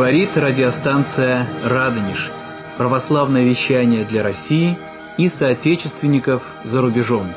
Говорит радиостанция «Радонеж». Православное вещание для России и соотечественников за рубежом.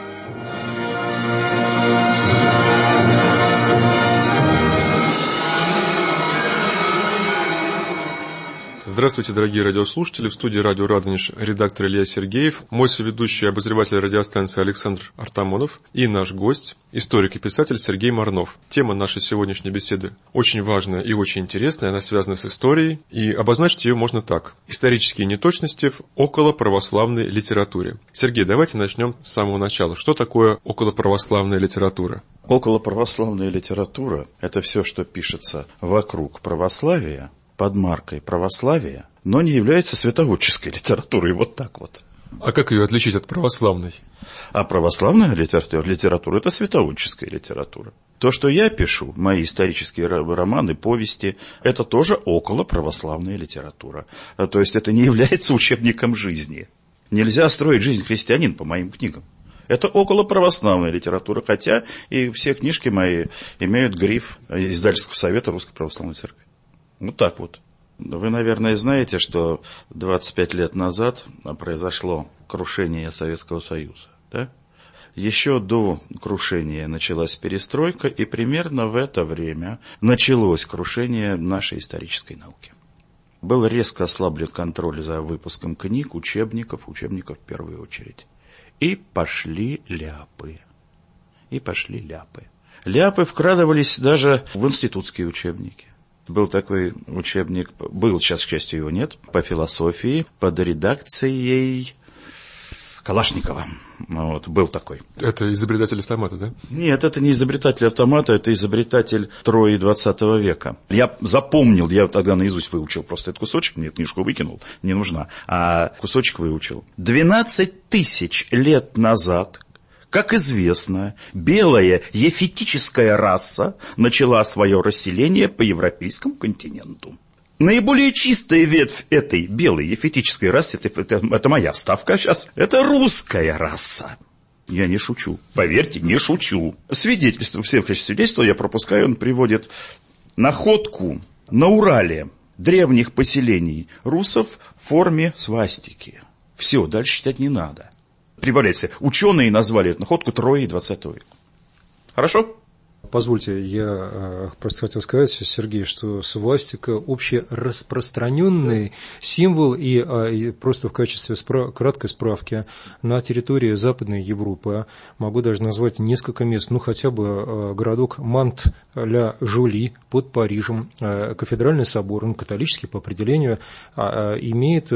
Здравствуйте, дорогие радиослушатели. В студии радио «Радонеж» редактор Илья Сергеев, мой соведущий и обозреватель радиостанции Александр Артамонов и наш гость, историк и писатель Сергей Марнов. Тема нашей сегодняшней беседы очень важная и очень интересная, она связана с историей, и обозначить ее можно так. Исторические неточности в околоправославной литературе. Сергей, давайте начнем с самого начала. Что такое околоправославная литература? Околоправославная литература – это все, что пишется вокруг православия, под маркой православия, но не является святоотческой литературой, вот так вот. А как ее отличить от православной? А православная литература – это святоотческая литература. То, что я пишу, мои исторические романы, повести, это тоже околоправославная литература. То есть это не является учебником жизни. Нельзя строить жизнь христианина по моим книгам. Это околоправославная литература, хотя и все книжки мои имеют гриф Издательского совета Русской Православной Церкви. Вот так вот. Вы, наверное, знаете, что 25 лет назад произошло крушение Советского Союза. Да? Еще до крушения началась перестройка, и примерно в это время началось крушение нашей исторической науки. Был резко ослаблен контроль за выпуском книг, учебников в первую очередь. И пошли ляпы. Ляпы вкрадывались даже в институтские учебники. Был такой учебник, сейчас, к счастью, его нет, по философии, под редакцией Калашникова. Вот, был такой. Это изобретатель автомата, да? Нет, это не изобретатель автомата, это изобретатель Трои 20 века. Я запомнил, я тогда наизусть выучил просто этот кусочек, мне книжку выкинул, не нужна, а кусочек выучил. 12 тысяч лет назад, как известно, белая ефетическая раса начала свое расселение по европейскому континенту. Наиболее чистая ветвь этой белой ефетической расы, это моя вставка сейчас, это русская раса. Я не шучу, поверьте, не шучу. Свидетельство, все свидетельства я пропускаю, он приводит находку на Урале древних поселений русов в форме свастики. Все, дальше читать не надо. Прибавляется, ученые назвали эту находку Троей 20 века. Хорошо? Позвольте, я просто хотел сказать, Сергей, что свастика – общераспространенный символ, и просто в качестве краткой справки на территории Западной Европы могу даже назвать несколько мест, хотя бы городок Мант-ля-Жоли под Парижем, кафедральный собор, он католический по определению, имеет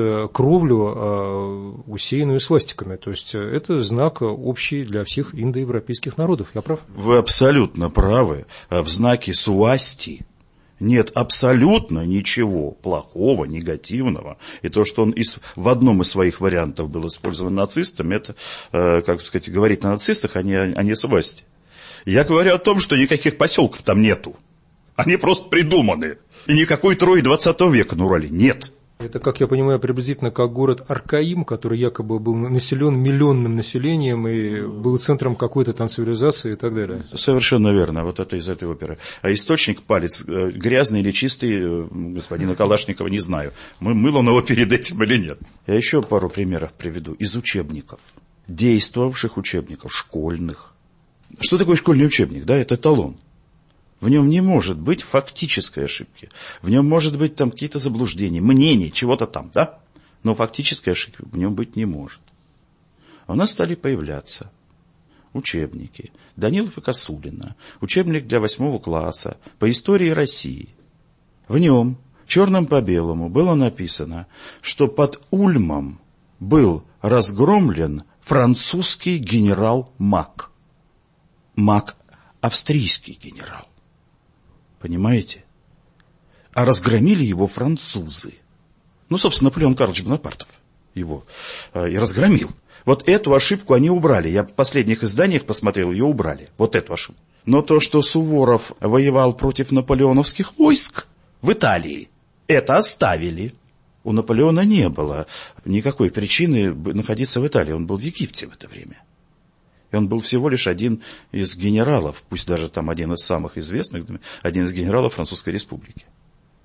кровлю, усеянную свастиками, то есть это знак общий для всех индоевропейских народов, я прав? Вы абсолютно правы, в знаке свасти нет абсолютно ничего плохого, негативного. И то, что он в одном из своих вариантов был использован нацистами, это, как сказать, говорить на нацистах, а не свасти. Я говорю о том, что никаких поселков там нету. Они просто придуманы. И никакой Трои 20 века на Урале нет. Это, как я понимаю, приблизительно как город Аркаим, который якобы был населен миллионным населением и был центром какой-то там цивилизации и так далее. Совершенно верно, вот это из этой оперы. А источник палец, грязный или чистый, господина Калашникова, не знаю. Мыл он его перед этим или нет. Я еще пару примеров приведу из учебников. Действовавших учебников, школьных. Что такое школьный учебник? Да, это эталон. В нем не может быть фактической ошибки. В нем может быть там какие-то заблуждения, мнения, чего-то там, да? Но фактической ошибки в нем быть не может. А у нас стали появляться учебники Данилов и Косулина, учебник для 8 класса по истории России. В нем, черным по белому, было написано, что под Ульмом был разгромлен французский генерал Мак. Мак – австрийский генерал. Понимаете? А разгромили его французы. Собственно, Наполеон Карлович Бонапартов его и разгромил. Вот эту ошибку они убрали. Я в последних изданиях посмотрел, ее убрали. Вот эту ошибку. Но то, что Суворов воевал против наполеоновских войск в Италии, это оставили. У Наполеона не было никакой причины находиться в Италии. Он был в Египте в это время. И он был всего лишь один из генералов, пусть даже там один из самых известных, один из генералов Французской Республики.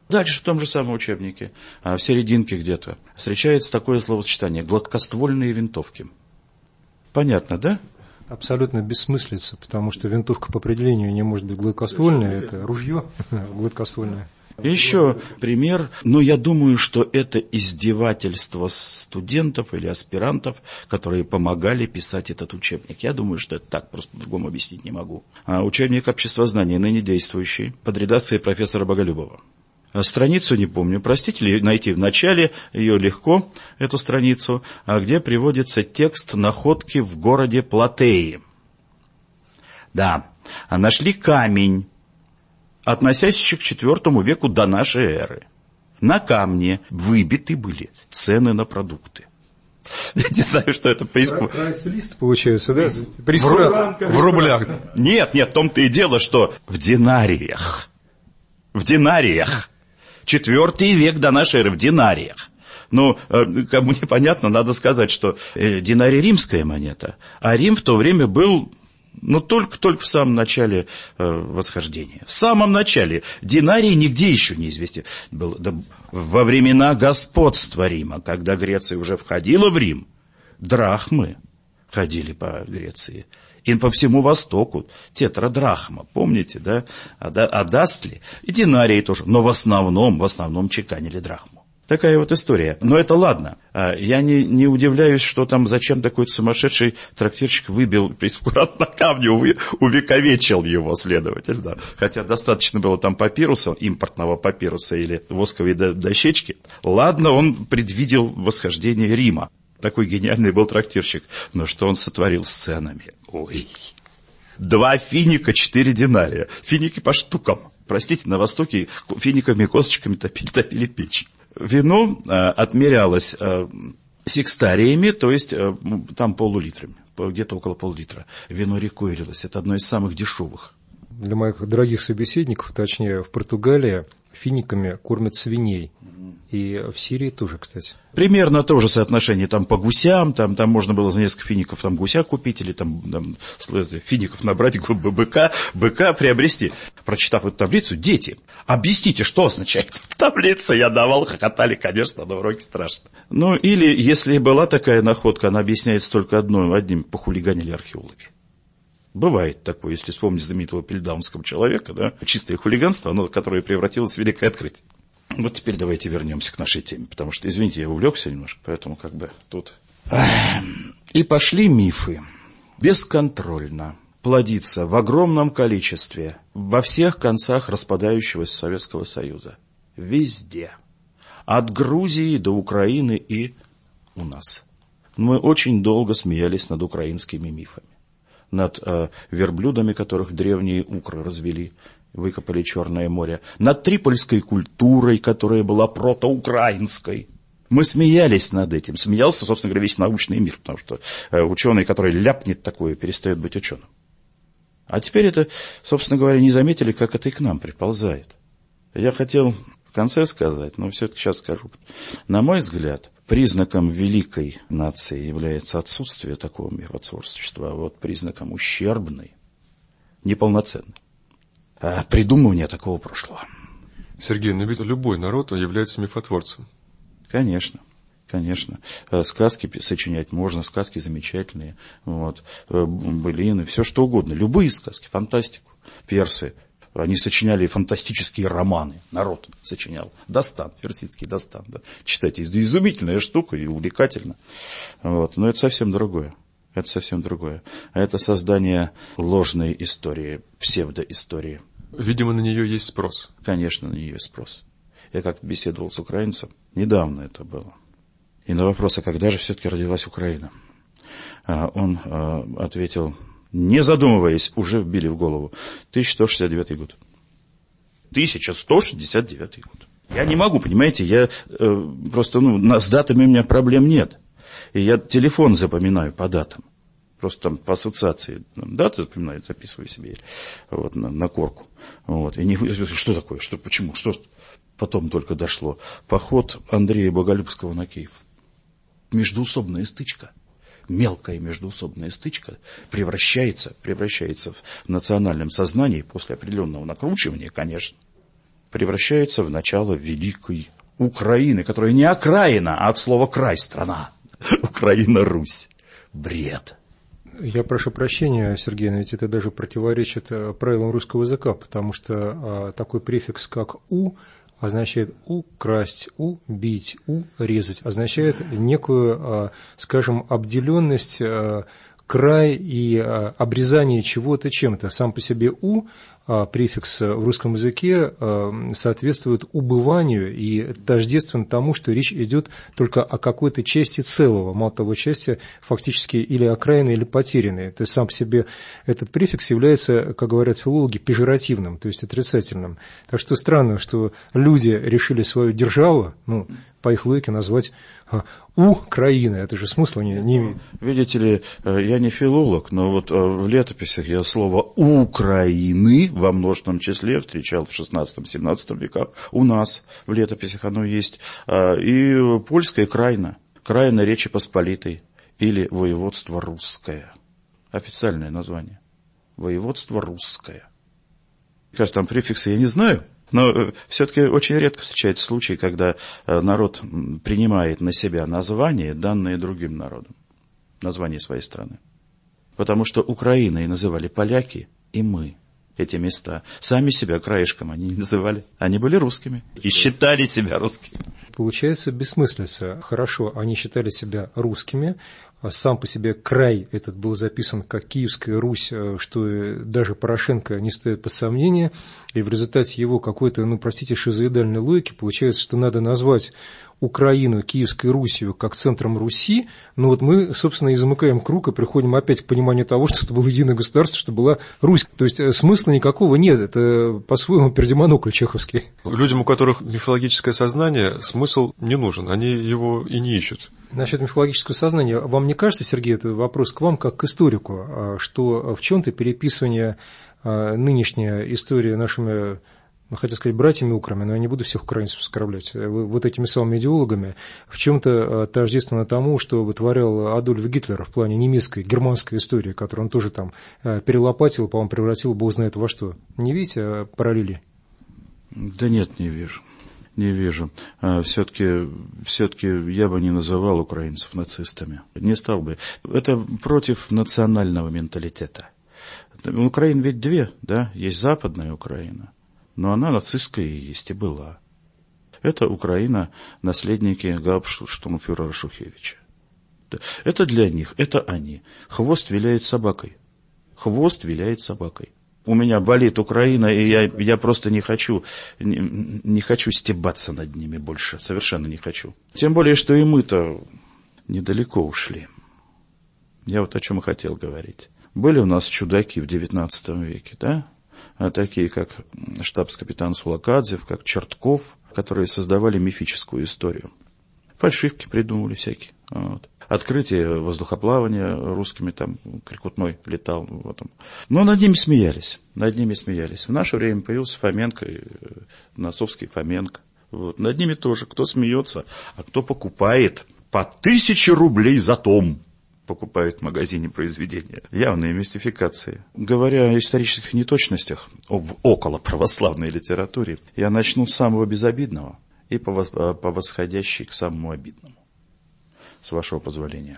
Дальше в том же самом учебнике, в серединке где-то, встречается такое словосочетание «гладкоствольные винтовки». Понятно, да? Абсолютно бессмыслица, потому что винтовка по определению не может быть гладкоствольная, это ружье гладкоствольное. Еще пример, но я думаю, что это издевательство студентов или аспирантов, которые помогали писать этот учебник. Я думаю, что это так, просто по-другому объяснить не могу. Учебник обществознания, ныне действующий, под редакцией профессора Боголюбова. Страницу не помню, простите, найти в начале, ее легко, эту страницу, где приводится текст находки в городе Платеи. Да, нашли камень, относящийся к IV веку до нашей эры. На камне выбиты были цены на продукты. Я не знаю, что это происходит. Прайс-лист получается, да? В рублях. Нет, в том-то и дело, что в динариях. В динариях. IV век до нашей эры в динариях. Ну, кому непонятно, надо сказать, что динарий римская монета, а Рим в то время был... только в самом начале восхождения. В самом начале. Динарий нигде еще не известен. Во времена господства Рима, когда Греция уже входила в Рим, драхмы ходили по Греции. И по всему Востоку тетрадрахма, помните, да? Адастли и динарии тоже. Но в основном чеканили драхму. Такая вот история. Но это ладно. Я не удивляюсь, что там зачем такой сумасшедший трактирщик выбил прейскурант на камне, увековечил его, следовательно. Хотя достаточно было там папируса, импортного папируса или восковой дощечки. Ладно, он предвидел восхождение Рима. Такой гениальный был трактирщик. Но что он сотворил с ценами? Ой. 2 финика, 4 динария. Финики по штукам. Простите, на Востоке финиками и косточками топили печь. Вино отмерялось секстариями, то есть там полулитрами, где-то около пол-литра. Вино рекойрилось, это одно из самых дешевых. Для моих дорогих собеседников, точнее, в Португалии финиками кормят свиней. И в Сирии тоже, кстати. Примерно то же соотношение там по гусям, там можно было за несколько фиников там гуся купить, или там фиников набрать, быка приобрести. Прочитав эту таблицу, дети, объясните, что означает таблица, я давал, хохотали, конечно, на уроке страшно. Ну, или, если была такая находка, она объясняется только одним, похулиганили археологи. Бывает такое, если вспомнить знаменитого пильдаунского человека, да, чистое хулиганство, которое превратилось в великое открытие. Вот теперь давайте вернемся к нашей теме, потому что, извините, я увлекся немножко, поэтому тут... И пошли мифы бесконтрольно плодиться в огромном количестве во всех концах распадающегося Советского Союза. Везде. От Грузии до Украины и у нас. Мы очень долго смеялись над украинскими мифами. Над верблюдами, которых древние укры развели, выкопали Черное море, над трипольской культурой, которая была протоукраинской. Мы смеялись над этим. Смеялся, собственно говоря, весь научный мир, потому что ученый, который ляпнет такое, перестает быть ученым. А теперь это, собственно говоря, не заметили, как это и к нам приползает. Я хотел в конце сказать, но все-таки сейчас скажу. На мой взгляд, признаком великой нации является отсутствие такого мифотворчества, а вот признаком ущербной, неполноценной. Придумывание такого прошлого. Сергей, но ведь любой народ является мифотворцем. Конечно. Сказки сочинять можно, сказки замечательные, былины, все что угодно. Любые сказки, фантастику. Персы, они сочиняли фантастические романы. Народ сочинял. Дастан, персидский Дастан. Да. Читайте, изумительная штука и увлекательно. Но это совсем другое. А это создание ложной истории, псевдоистории. Видимо, на нее есть спрос. Конечно, на нее есть спрос. Я как-то беседовал с украинцем, недавно это было. И на вопрос, а когда же все-таки родилась Украина? Он ответил, не задумываясь, уже вбили в голову, 1169 год. 1169 год. Я не могу, понимаете, я просто, с датами у меня проблем нет. И я телефон запоминаю по датам. Просто там по ассоциации даты запоминаю, записываю себе на корку. И что такое, почему, что потом только дошло. Поход Андрея Боголюбского на Киев. Междуусобная стычка. Мелкая междуусобная стычка превращается в национальном сознании после определенного накручивания, конечно. превращается в начало великой Украины, которая не окраина, а от слова «край» страна. Украина-Русь. Бред. Я прошу прощения, Сергей, но ведь это даже противоречит правилам русского языка, потому что такой префикс, как «у», означает украсть, убить, урезать, означает некую, скажем, обделенность, край и обрезание чего-то чем-то. Сам по себе «у» префикс в русском языке соответствует убыванию и тождествен тому, что речь идет только о какой-то части целого, мало того, части фактически или окраины, или потерянной. То есть сам по себе этот префикс является, как говорят филологи, пежоративным, то есть отрицательным. Так что странно, что люди решили свою державу, по их логике назвать Украина. Это же смысла не имеет. Видите ли, я не филолог, но вот в летописях я слово «Украины» во множественном числе встречал в XVI-XVII веках. У нас в летописях оно есть. И польская краина, краина Речи Посполитой или воеводство русское. Официальное название. Воеводство русское. Кажется, там префиксы я не знаю. Но все-таки очень редко встречается случай, когда народ принимает на себя название, данное другим народам. Название своей страны. Потому что Украиной называли поляки и мы. Эти места. Сами себя краешком они не называли. Они были русскими и считали себя русскими. Получается бессмыслица. Хорошо, они считали себя русскими. Сам по себе край этот был записан как Киевская Русь, что даже Порошенко не стоит под сомнение. И в результате его какой-то, шизоидальной логики получается, что надо назвать Украину Киевской Русью как центром Руси, но вот мы, собственно, и замыкаем круг и приходим опять к пониманию того, что это было единое государство, что была Русь. То есть смысла никакого нет, это по-своему пердемонокль чеховский. Людям, у которых мифологическое сознание, смысл не нужен, они его и не ищут. Насчет мифологического сознания, вам не кажется, Сергей, это вопрос к вам, как к историку, что в чем-то переписывание нынешней истории нашими, хотел сказать, братьями-украми, но я не буду всех украинцев оскорблять, вот этими самыми идеологами, в чем-то тождественно тому, что вытворял Адольф Гитлер в плане немецкой, германской истории, которую он тоже там перелопатил, по-моему, превратил, бог знает во что. Не видите параллели? Да нет, не вижу. Не вижу. Все-таки я бы не называл украинцев нацистами. Не стал бы. Это против национального менталитета. Украина ведь две, да? Есть западная Украина, но она нацистская и есть, и была. Это Украина, наследники гауптштурмфюрера Шухевича. Это для них, это они. Хвост виляет собакой. Хвост виляет собакой. У меня болит Украина, и я просто не хочу стебаться над ними больше. Совершенно не хочу. Тем более, что и мы-то недалеко ушли. Я вот о чем и хотел говорить. Были у нас чудаки в XIX веке, да? Такие, как штабс-капитан Сулакадзев, как Чертков, которые создавали мифическую историю. Фальшивки придумывали всякие. Вот. Открытие воздухоплавания русскими, там, Крикутной летал. Вот. Но над ними смеялись. В наше время появился Фоменко, Носовский Фоменко. Вот. Над ними тоже. Кто смеется, а кто покупает по 1000 рублей за том. Покупают в магазине произведения. Явные мистификации. Говоря о исторических неточностях в околоправославной литературе, я начну с самого безобидного и по восходящей к самому обидному. С вашего позволения.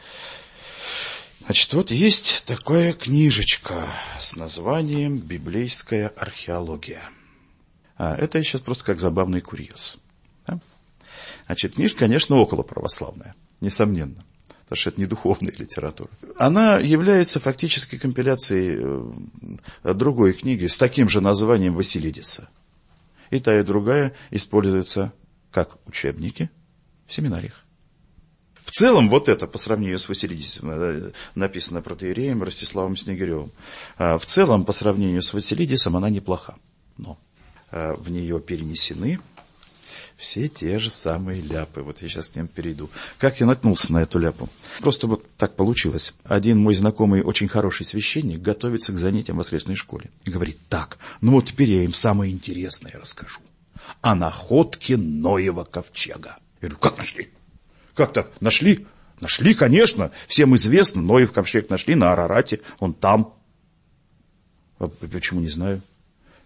Значит, вот есть такая книжечка с названием «Библейская археология». Это я сейчас просто как забавный курьез. Да? Значит, книжка, конечно, околоправославная, несомненно. Потому что это не духовная литература. Она является фактически компиляцией другой книги с таким же названием Василидиса. И та, и другая используются как учебники в семинариях. В целом, вот это, по сравнению с Василидисом, написано протоиереем Ростиславом Снегиревым. В целом, по сравнению с Василидисом, она неплоха. Но в нее перенесены все те же самые ляпы. Вот я сейчас к ним перейду. Как я наткнулся на эту ляпу? Просто вот так получилось. Один мой знакомый, очень хороший священник, готовится к занятиям в воскресной школе. И говорит, так, ну вот теперь я им самое интересное расскажу. О находке Ноева ковчега. Я говорю, как нашли? Как так? Нашли? Нашли, конечно. Всем известно, Ноев ковчег нашли на Арарате. Он там. А почему, не знаю.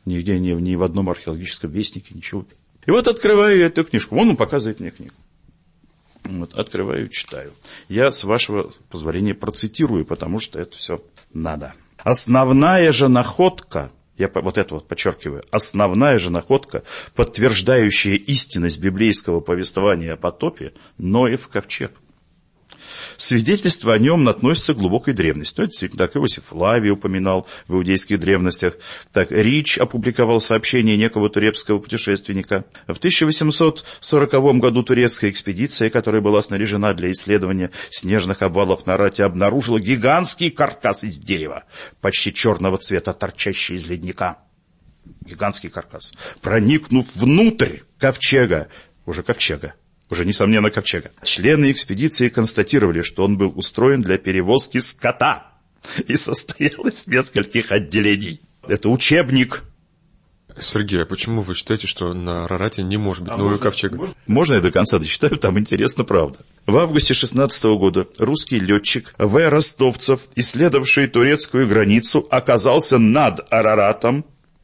Нигде, ни в одном археологическом вестнике, ничего. И вот открываю я эту книжку. Он показывает мне книгу. Вот, открываю, читаю. Я, с вашего позволения, процитирую, потому что это все надо. Основная же находка, я вот это вот подчеркиваю, основная же находка, подтверждающая истинность библейского повествования о потопе, Ноев ковчег. Свидетельства о нем относятся к глубокой древности. Ну, это действительно так. Иосиф Флавий упоминал в иудейских древностях. Так, Рич опубликовал сообщение некого турецкого путешественника. В 1840 году турецкая экспедиция, которая была снаряжена для исследования снежных обвалов на Арарате, обнаружила гигантский каркас из дерева, почти черного цвета, торчащий из ледника. Гигантский каркас. Проникнув внутрь ковчега, уже, несомненно, ковчега. Члены экспедиции констатировали, что он был устроен для перевозки скота и состоял из нескольких отделений. Это учебник. Сергей, а почему вы считаете, что на Арарате не может быть нового ковчега? Можно я до конца дочитаю? Там интересно, правда. В августе 16 года русский летчик В. Ростовцев, исследовавший турецкую границу, оказался над Араратом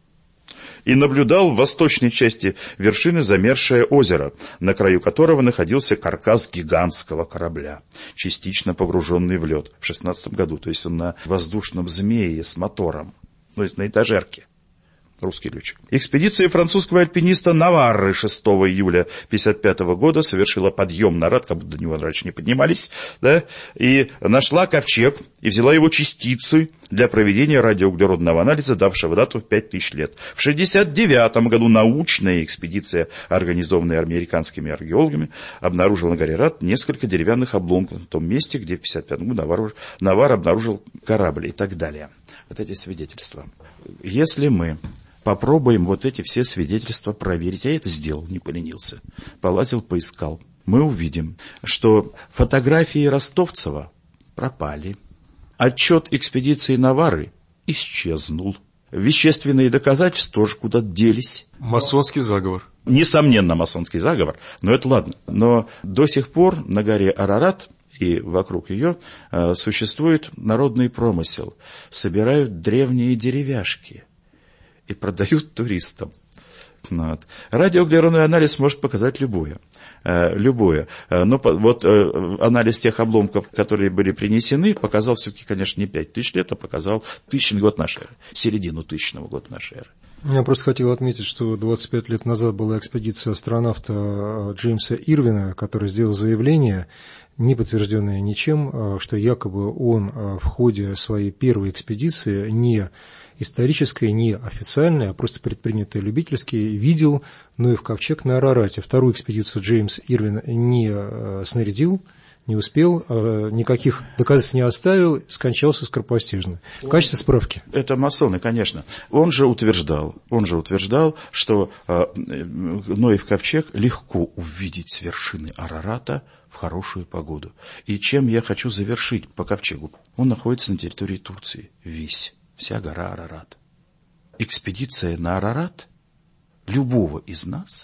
и наблюдал в восточной части вершины замерзшее озеро, на краю которого находился каркас гигантского корабля, частично погруженный в лед в 16 году. То есть он на воздушном змее с мотором, то есть на этажерке. Русский летчик. Экспедиция французского альпиниста Наварры 6 июля 1955 года совершила подъем на Арарат, как будто до него раньше не поднимались, да, и нашла ковчег и взяла его частицы для проведения радиоуглеродного анализа, давшего дату в 5000 лет. В 1969 году научная экспедиция, организованная американскими археологами, обнаружила на горе Арарат несколько деревянных обломков в том месте, где в 1955 году Навар обнаружил корабль и так далее. Вот эти свидетельства. Если мы попробуем вот эти все свидетельства проверить, я это сделал, не поленился, полазил, поискал, мы увидим, что фотографии Ростовцева пропали, отчет экспедиции Наварры исчезнул, вещественные доказательства тоже куда-то делись. Масонский заговор. Несомненно, масонский заговор, но это ладно. Но до сих пор на горе Арарат и вокруг ее существует народный промысел. Собирают древние деревяшки и продают туристам. Вот. Радиоуглеродный анализ может показать любое. Но вот анализ тех обломков, которые были принесены, показал все-таки, конечно, не 5000 лет, а показал 1000 год нашей эры, середину 1000 года нашей эры. Я просто хотел отметить, что 25 лет назад была экспедиция астронавта Джеймса Ирвина, который сделал заявление, не подтвержденное ничем, что якобы он в ходе своей первой экспедиции, не исторической, не официальной, а просто предпринятой любительски, видел Ноев ковчег на Арарате. Вторую экспедицию Джеймс Ирвин не снарядил, не успел, никаких доказательств не оставил, скончался скоропостижно. В качестве справки. Это масоны, конечно. Он же утверждал, что Ноев ковчег легко увидеть с вершины Арарата в хорошую погоду. И чем я хочу завершить по ковчегу? Он находится на территории Турции. Вся гора Арарат. Экспедиция на Арарат любого из нас,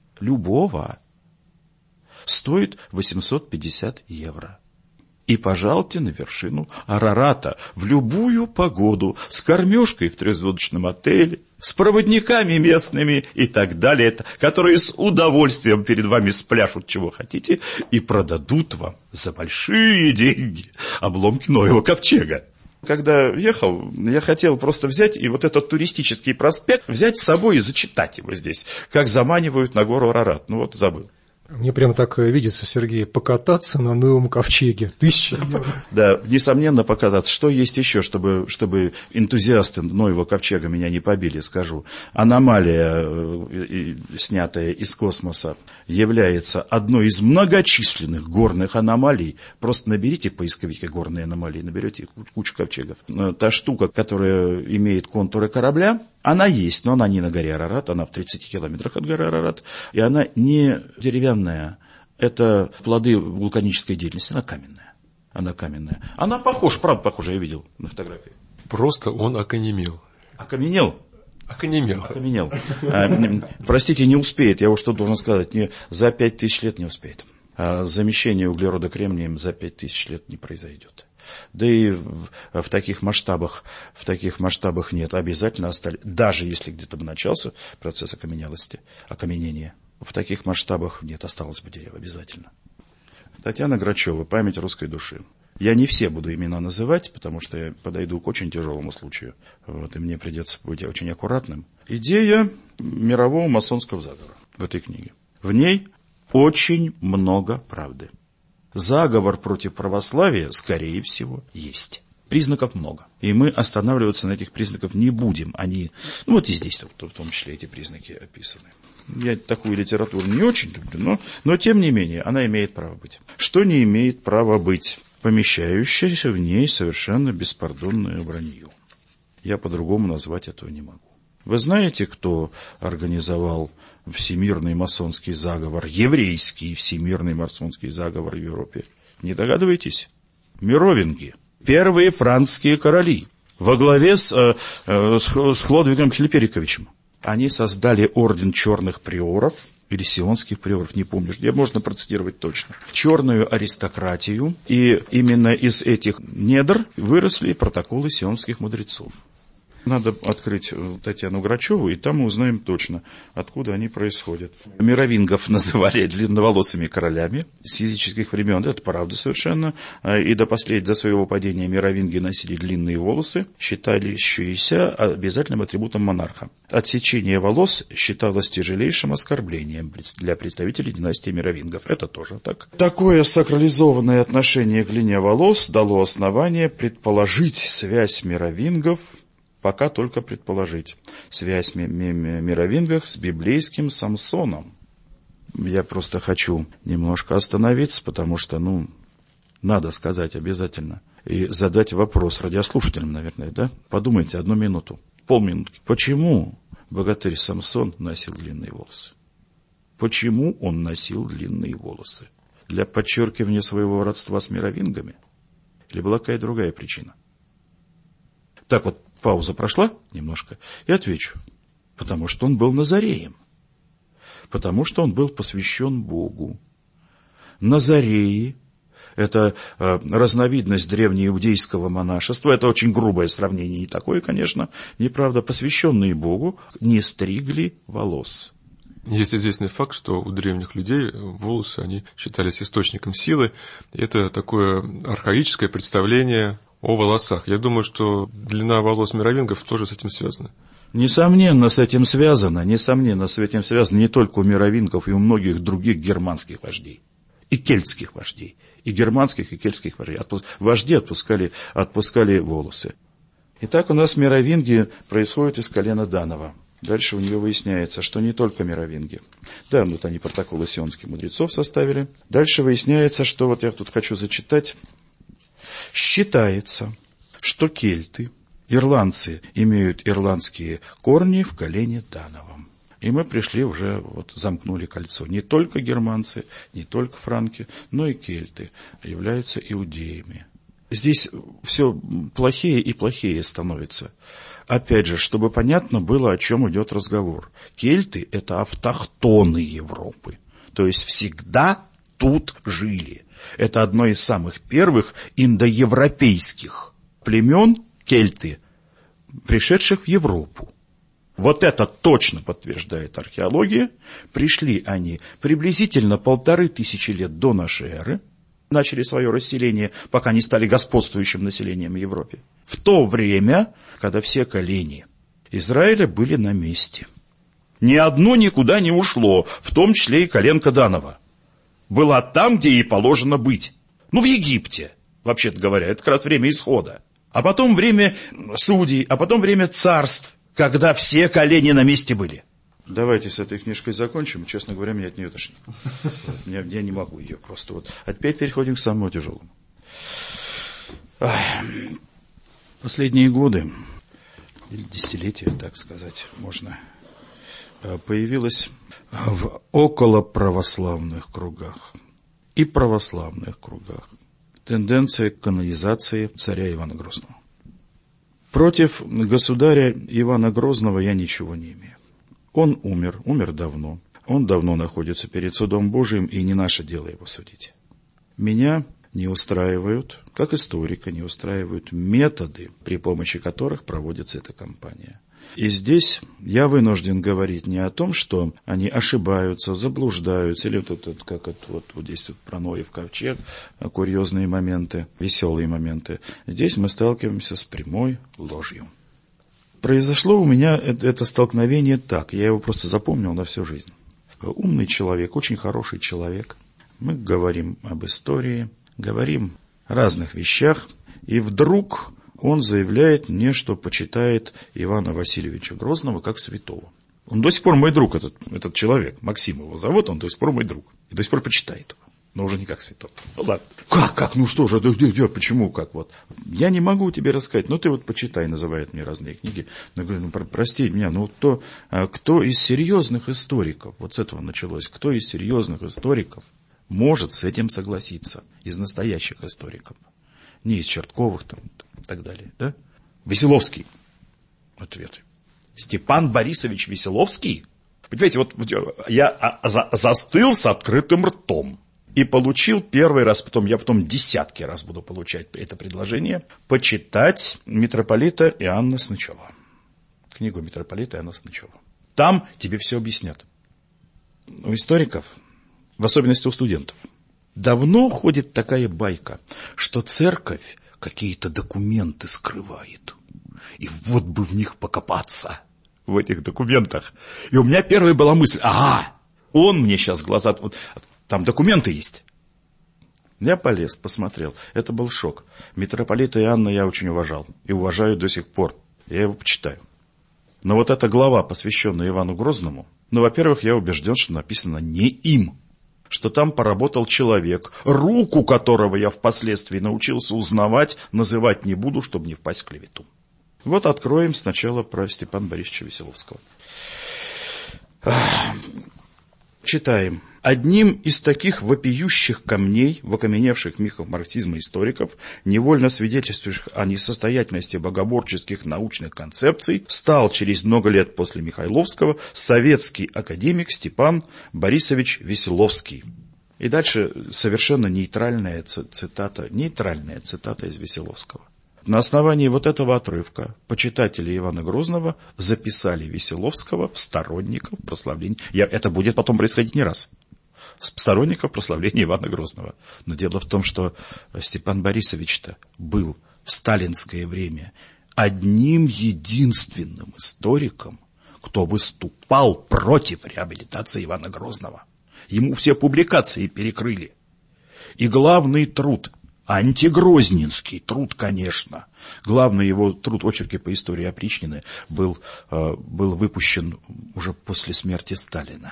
стоит 850 евро. И пожалуйте на вершину Арарата в любую погоду, с кормежкой в 3-звездочном отеле, с проводниками местными и так далее, которые с удовольствием перед вами спляшут, чего хотите, и продадут вам за большие деньги обломки Ноева ковчега. Когда ехал, я хотел просто взять и вот этот туристический проспект взять с собой и зачитать его здесь, как заманивают на гору Арарат. Ну вот забыл. Мне прямо так видится, Сергей, покататься на Ноевом ковчеге. 1000 евро. Да, несомненно, покататься. Что есть еще, чтобы энтузиасты Ноева ковчега меня не побили, скажу. Аномалия, снятая из космоса, является одной из многочисленных горных аномалий. Просто наберите поисковики горные аномалии, наберете кучу ковчегов. Та штука, которая имеет контуры корабля, она есть, но она не на горе Арарат, она в 30 километрах от горы Арарат, и она не деревянная, это плоды вулканической деятельности, она каменная. Она правда похожа, я видел на фотографии. Просто он окаменел. Окаменел. Простите, не успеет, я вот что должен сказать, за 5000 лет не успеет. Замещение углерода кремнием за 5000 лет не произойдет. Да и в таких масштабах нет. Обязательно остались, даже если где-то бы начался процесс окаменения, в таких масштабах нет, осталось бы дерево обязательно. Татьяна Грачева, «Память русской души». Я не все буду имена называть, потому что я подойду к очень тяжелому случаю. И мне придется быть очень аккуратным. Идея мирового масонского заговора в этой книге. В ней очень много правды. Заговор против православия, скорее всего, есть. Признаков много. И мы останавливаться на этих признаках не будем. Они, вот и здесь в том числе эти признаки описаны. Я такую литературу не очень люблю, но тем не менее она имеет право быть. Что не имеет права быть? Помещающееся в ней совершенно беспардонное вранье. Я по-другому назвать этого не могу. Вы знаете, кто организовал всемирный масонский заговор, еврейский всемирный масонский заговор в Европе? Не догадываетесь? Меровинги. Первые франкские короли. Во главе с Хлодвигом Хильпериковичем. Они создали орден черных приоров, или сионских приоров, не помню, где можно процитировать точно. Черную аристократию, и именно из этих недр выросли протоколы сионских мудрецов. Надо открыть Татьяну Грачеву, и там мы узнаем точно, откуда они происходят. Меровингов называли длинноволосыми королями с языческих времен. Это правда совершенно. И до своего падения меровинги носили длинные волосы, считающиеся обязательным атрибутом монарха. Отсечение волос считалось тяжелейшим оскорблением для представителей династии меровингов. Это тоже так. Такое сакрализованное отношение к длине волос дало основание предположить связь меровингов, пока только предположить, связь меровингов с библейским Самсоном. Я просто хочу немножко остановиться, потому что, надо сказать обязательно. И задать вопрос радиослушателям, наверное, да? Подумайте 1 минуту, полминутки. Почему богатырь Самсон носил длинные волосы? Почему он носил длинные волосы? Для подчеркивания своего родства с меровингами? Или была какая-то другая причина? Так вот, пауза прошла немножко, и отвечу. Потому что он был назареем. Потому что он был посвящен Богу. Назареи – это разновидность древнеиудейского монашества. Это очень грубое сравнение, не такое, конечно, неправда. Посвященные Богу не стригли волос. Есть известный факт, что у древних людей волосы, они считались источником силы. Это такое архаическое представление о волосах. Я думаю, что длина волос меровингов тоже с этим связана. Несомненно, с этим связано. Не только у меровингов, и у многих других германских вождей. И кельтских вождей. И германских, и кельтских вождей. Вожди отпускали волосы. Итак, у нас меровинги происходят из колена Данова. Дальше у нее выясняется, что не только меровинги. Да, вот они протоколы сионских мудрецов составили. Дальше выясняется, что вот я тут хочу зачитать. Считается, что кельты, ирландцы, имеют ирландские корни в колене Дановом. И мы пришли уже, замкнули кольцо. Не только германцы, не только франки, но и кельты являются иудеями. Здесь все плохее и плохее становится. Опять же, чтобы понятно было, о чем идет разговор. Кельты – это автохтоны Европы. То есть всегда тут жили. Это одно из самых первых индоевропейских племен, кельты, пришедших в Европу. Вот это точно подтверждает археология. Пришли они приблизительно 1500 лет до нашей эры. Начали свое расселение, пока не стали господствующим населением в Европе. В то время, когда все колени Израиля были на месте. Ни одно никуда не ушло, в том числе и коленка Данова. Была там, где ей положено быть. В Египте, вообще-то говоря, это как раз время исхода. А потом время судей, а потом время царств, когда все колени на месте были. Давайте с этой книжкой закончим. Честно говоря, меня от нее тошнит. Я не могу ее просто. А теперь переходим к самому тяжелому. Последние годы, или десятилетия, так сказать, можно, появилась в околоправославных кругах и православных кругах тенденция к канонизации царя Ивана Грозного. Против государя Ивана Грозного я ничего не имею. Он умер давно. Он давно находится перед судом Божиим, и не наше дело его судить. Меня не устраивают, как историка, не устраивают методы, при помощи которых проводится эта кампания. И здесь я вынужден говорить не о том, что они ошибаются, заблуждаются, или как вот здесь про Ноев ковчег, курьезные моменты, веселые моменты. Здесь мы сталкиваемся с прямой ложью. Произошло у меня это столкновение так, я его просто запомнил на всю жизнь. Умный человек, очень хороший человек. Мы говорим об истории, говорим о разных вещах, и вдруг он заявляет мне, что почитает Ивана Васильевича Грозного как святого. Он до сих пор мой друг, этот человек, Максим его зовут, он до сих пор мой друг. И до сих пор почитает его, но уже не как святого. Ну ладно. Как? Ну что же, почему, как вот? Я не могу тебе рассказать, ты вот почитай, называет мне разные книги. Я говорю, прости меня, кто из серьезных историков, вот с этого началось, кто из серьезных историков может с этим согласиться, из настоящих историков? Не из Чертковых там и так далее, да? Веселовский. Ответ. Степан Борисович Веселовский? Понимаете, вот я застыл с открытым ртом и получил первый раз, я потом десятки раз буду получать это предложение, почитать митрополита Иоанна Снычева. Книгу митрополита Иоанна Снычева. Там тебе все объяснят. У историков, в особенности у студентов, давно ходит такая байка, что церковь какие-то документы скрывает. И вот бы в них покопаться, в этих документах. И у меня первая была мысль, он мне сейчас глаза... Там документы есть. Я полез, посмотрел. Это был шок. Митрополита Иоанна я очень уважал. И уважаю до сих пор. Я его почитаю. Но вот эта глава, посвященная Ивану Грозному, во-первых, я убежден, что написано не им. Что там поработал человек, руку которого я впоследствии научился узнавать, называть не буду, чтобы не впасть в клевету. Вот откроем сначала про Степана Борисовича Веселовского. Читаем. Одним из таких вопиющих камней в окаменевших мифах марксизма историков, невольно свидетельствующих о несостоятельности богоборческих научных концепций, стал через много лет после Михайловского советский академик Степан Борисович Веселовский. И дальше совершенно нейтральная цитата из Веселовского. На основании вот этого отрывка почитатели Ивана Грозного записали Веселовского в сторонников прославления. Это будет потом происходить не раз. Сторонников прославления Ивана Грозного. Но дело в том, что Степан Борисович-то был в сталинское время одним единственным историком, кто выступал против реабилитации Ивана Грозного. Ему все публикации перекрыли. И главный труд, антигрозненский труд, конечно, главный его труд, очерки по истории опричнины, был выпущен уже после смерти Сталина.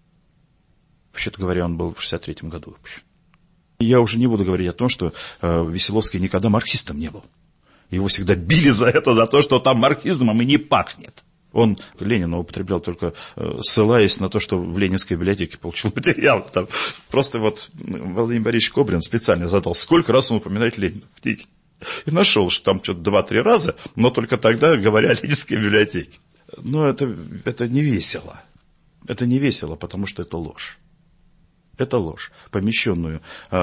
Вообще-то говоря, он был в 1963 году выпущен. Я уже не буду говорить о том, что Веселовский никогда марксистом не был. Его всегда били за то, что там марксизмом и не пахнет. Он Ленина употреблял только ссылаясь на то, что в Ленинской библиотеке получил материал. Там просто Владимир Борисович Кобрин специально задал, сколько раз он упоминает Ленина в книге. И нашел, что там что-то 2-3 раза, но только тогда говоря о Ленинской библиотеке. Но это не весело. Это не весело, потому что это ложь. Это ложь, помещенная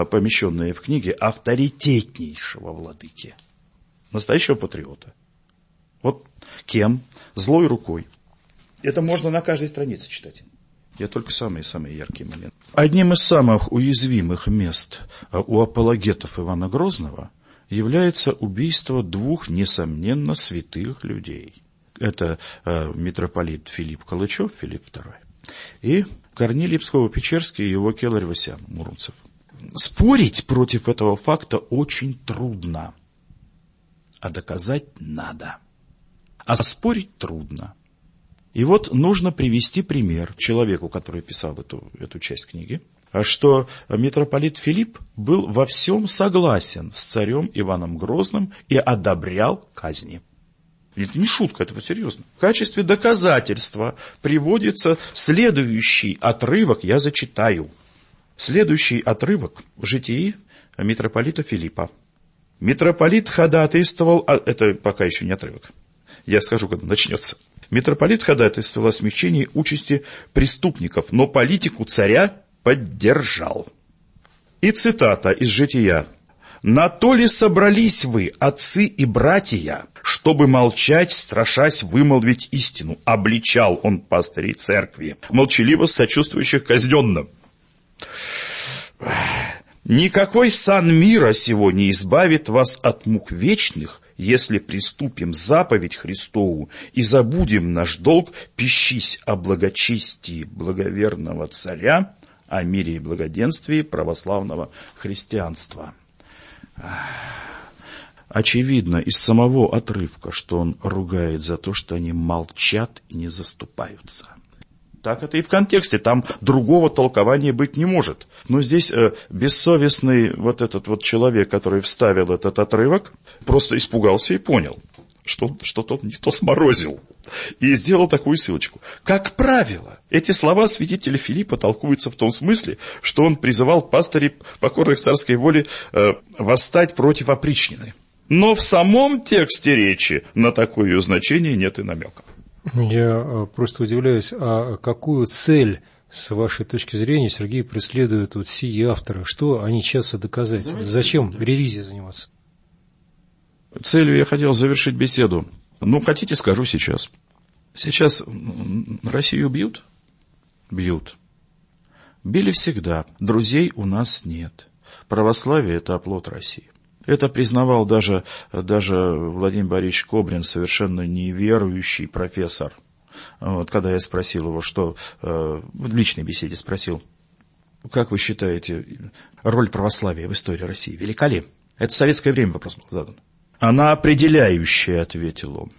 в книге авторитетнейшего владыки, настоящего патриота. Вот кем? Злой рукой. Это можно на каждой странице читать. Я только самые яркие моменты. Одним из самых уязвимых мест у апологетов Ивана Грозного является убийство двух, несомненно, святых людей. Это митрополит Филипп Калычев, Филипп II, и Корнилий Псково-Печерский и его келарь Васян Муромцев. Спорить против этого факта очень трудно, а доказать надо. А спорить трудно. И вот нужно привести пример человеку, который писал эту часть книги, что митрополит Филипп был во всем согласен с царем Иваном Грозным и одобрял казни. Это не шутка, это серьезно. В качестве доказательства приводится следующий отрывок, я зачитаю. Следующий отрывок в житии митрополита Филиппа. Митрополит ходатайствовал, это пока еще не отрывок, я скажу, когда начнется. Митрополит ходатайствовал о смягчении участи преступников, но политику царя поддержал. И цитата из жития На то ли собрались вы, отцы и братья, чтобы молчать, страшась вымолвить истину? Обличал он пастырей церкви, молчаливо сочувствующих казненным. Никакой сан мира сего не избавит вас от мук вечных, если приступим заповедь Христову и забудем наш долг, пищись о благочестии благоверного царя, о мире и благоденствии православного христианства. Очевидно из самого отрывка, что он ругает за то, что они молчат и не заступаются. Так это и в контексте, там другого толкования быть не может. Но здесь бессовестный вот этот вот человек, который вставил этот отрывок, просто испугался и понял, что тот не то сморозил. И сделал такую ссылочку. Как правило, эти слова святителя Филиппа толкуются в том смысле, что он призывал пастырей, покорных царской воле, восстать против опричнины. Но в самом тексте речи на такое ее значение нет и намека. Я просто удивляюсь, а какую цель, с вашей точки зрения, Сергей, преследует вот сии авторы? Что они чатся доказать? Зачем ревизией заниматься? Целью я хотел завершить беседу. Хотите, скажу сейчас. Сейчас Россию бьют? Бьют. Били всегда. Друзей у нас нет. Православие – это оплот России. Это признавал даже Владимир Борисович Кобрин, совершенно неверующий профессор. Вот, когда я спросил его, что в личной беседе спросил, как вы считаете, роль православия в истории России велика ли? Это в советское время вопрос был задан. Она определяющая, ответил он.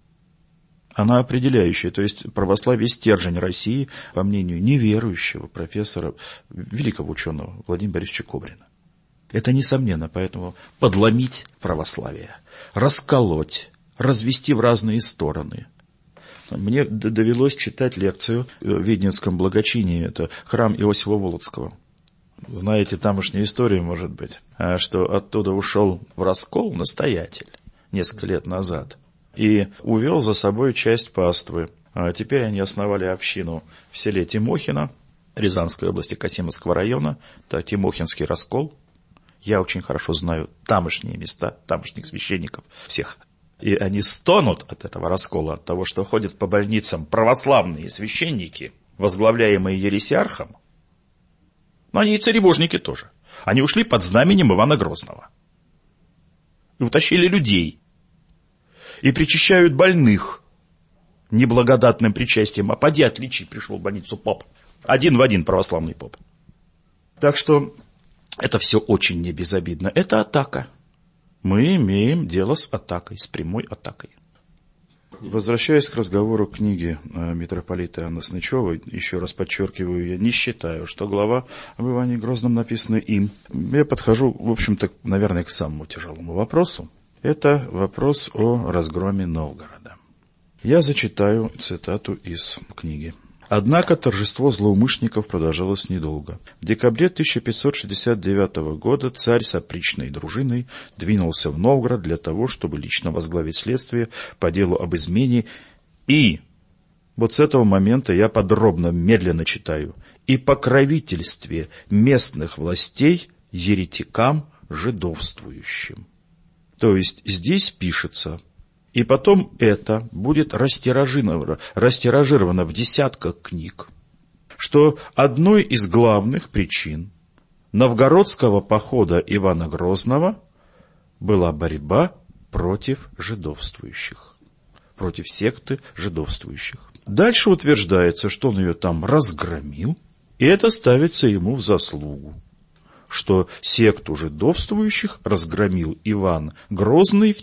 Она определяющая, то есть православие стержень России, по мнению неверующего профессора, великого ученого Владимира Борисовича Кобрина. Это несомненно, поэтому подломить православие, расколоть, развести в разные стороны. Мне довелось читать лекцию в Видненском благочинии, это храм Иосифа Волоцкого. Знаете тамошнюю историю, может быть, что оттуда ушел в раскол настоятель несколько лет назад и увел за собой часть паствы. А теперь они основали общину в селе Тимохино, Рязанской области, Касимовского района, это Тимохинский раскол. Я очень хорошо знаю тамошние места, тамошних священников всех. И они стонут от этого раскола, от того, что ходят по больницам православные священники, возглавляемые ересиархом. Но они и царебожники тоже. Они ушли под знаменем Ивана Грозного. И утащили людей. И причащают больных неблагодатным причастием. А поди отличи, пришел в больницу поп. Один в один православный поп. Так что это все очень не безобидно. Это атака. Мы имеем дело с атакой, с прямой атакой. Возвращаясь к разговору книги митрополита Анны Снычевой, еще раз подчеркиваю, я не считаю, что глава об Иване Грозном написана им. Я подхожу, в общем-то, наверное, к самому тяжелому вопросу. Это вопрос о разгроме Новгорода. Я зачитаю цитату из книги. Однако торжество злоумышленников продолжалось недолго. В декабре 1569 года царь с опричной дружиной двинулся в Новгород для того, чтобы лично возглавить следствие по делу об измене. И вот с этого момента я подробно, медленно читаю. И покровительстве местных властей еретикам жидовствующим. То есть здесь пишется... И потом это будет растиражировано в десятках книг, что одной из главных причин новгородского похода Ивана Грозного была борьба против жидовствующих, против секты жидовствующих. Дальше утверждается, что он ее там разгромил, и это ставится ему в заслугу, что секту жидовствующих разгромил Иван Грозный в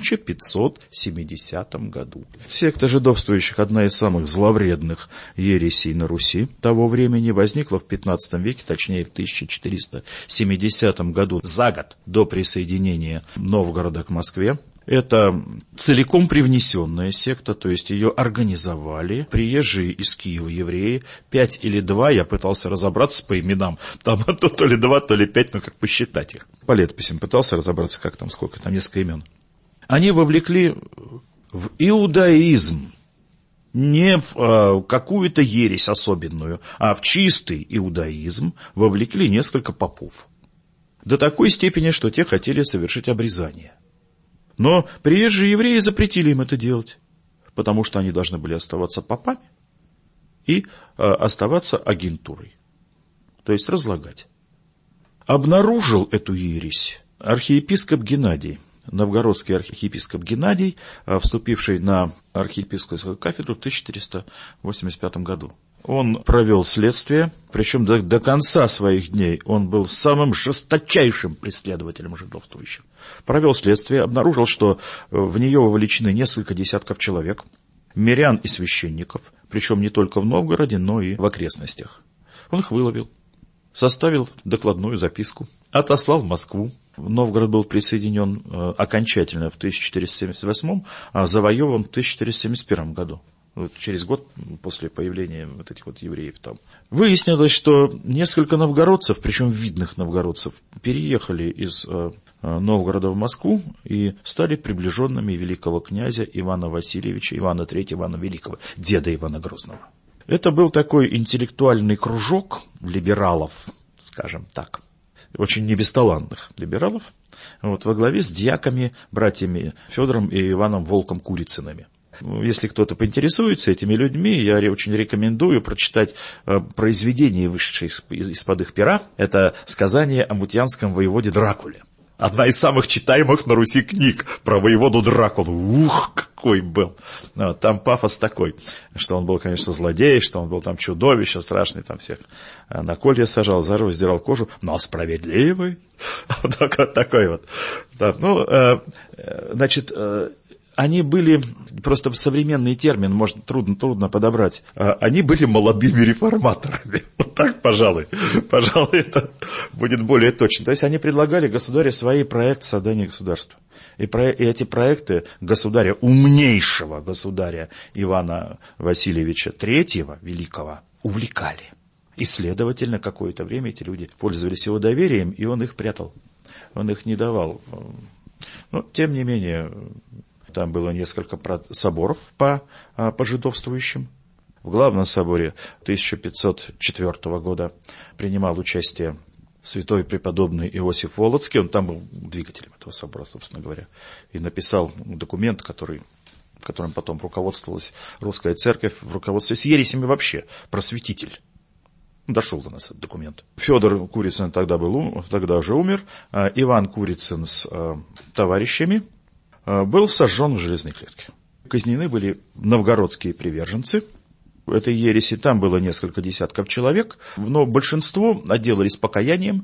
1570 году. Секта жидовствующих, одна из самых зловредных ересей на Руси того времени, возникла в 15 веке, точнее в 1470 году, за год до присоединения Новгорода к Москве. Это целиком привнесенная секта, то есть ее организовали приезжие из Киева евреи, 5 или 2, я пытался разобраться по именам, там то ли 2, то ли 5, как посчитать их. По летописям пытался разобраться, как там, сколько там, несколько имен. Они вовлекли в иудаизм, не в какую-то ересь особенную, а в чистый иудаизм вовлекли несколько попов. до такой степени, что те хотели совершить обрезание. Но приезжие евреи запретили им это делать, потому что они должны были оставаться попами и оставаться агентурой, то есть разлагать. Обнаружил эту ересь архиепископ Геннадий, новгородский архиепископ Геннадий, вступивший на архиепископскую кафедру в 1485 году. Он провел следствие, причем до конца своих дней он был самым жесточайшим преследователем жидовствующих. Провел следствие, обнаружил, что в нее вовлечены несколько десятков человек, мирян и священников, причем не только в Новгороде, но и в окрестностях. Он их выловил, составил докладную записку, отослал в Москву. Новгород был присоединен окончательно в 1478, а завоеван в 1471 году. Через год после появления вот этих вот евреев там. Выяснилось, что несколько новгородцев, причем видных новгородцев, переехали из Новгорода в Москву и стали приближенными великого князя Ивана Васильевича, Ивана III, Ивана Великого, деда Ивана Грозного. Это был такой интеллектуальный кружок либералов, скажем так, очень небесталанных либералов, вот, во главе с дьяками, братьями Федором и Иваном Волком Курицынами. Если кто-то поинтересуется этими людьми, я очень рекомендую прочитать произведение, вышедшее из-под их пера. Это сказание о мутьянском воеводе Дракуле. Одна из самых читаемых на Руси книг про воеводу Дракулу. Ух, какой был! Там пафос такой, что он был, конечно, злодей, что он был там чудовище страшный, там всех на колья сажал, заживо сдирал кожу, но справедливый. Такой вот. Значит, они были, просто современный термин, может, трудно подобрать, они были молодыми реформаторами. Вот так, пожалуй, это будет более точно. То есть они предлагали государю свои проекты создания государства. И эти проекты государя, умнейшего государя Ивана Васильевича III, Великого, увлекали. И, следовательно, какое-то время эти люди пользовались его доверием, и он их прятал. Он их не давал. Но, тем не менее, там было несколько соборов по жидовствующим. В главном соборе 1504 года принимал участие святой преподобный Иосиф Волоцкий. Он там был двигателем этого собора, собственно говоря. И написал документ, которым потом руководствовалась русская церковь в руководстве с ересями вообще. Просветитель. Дошел до нас этот документ. Федор Курицын тогда уже умер. Иван Курицын с товарищами был сожжен в железной клетке. Казнены были новгородские приверженцы этой ереси. Там было несколько десятков человек, но большинство отделались покаянием